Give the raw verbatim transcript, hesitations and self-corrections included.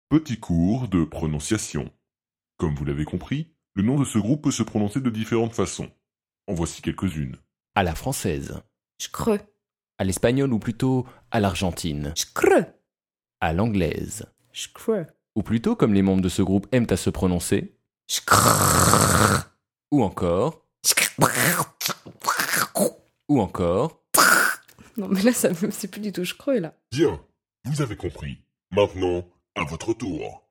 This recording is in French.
Petit cours de prononciation. Comme vous l'avez compris, le nom de ce groupe peut se prononcer de différentes façons. En voici quelques-unes. À la française. Screux. À l'espagnol ou plutôt à l'argentine. Screux. À l'anglaise. Screux. Ou plutôt comme les membres de ce groupe aiment à se prononcer. Screux. Ou encore. Ou encore. Non mais là, ça, c'est plus du tout screux là. Bien, vous avez compris. Maintenant, à votre tour.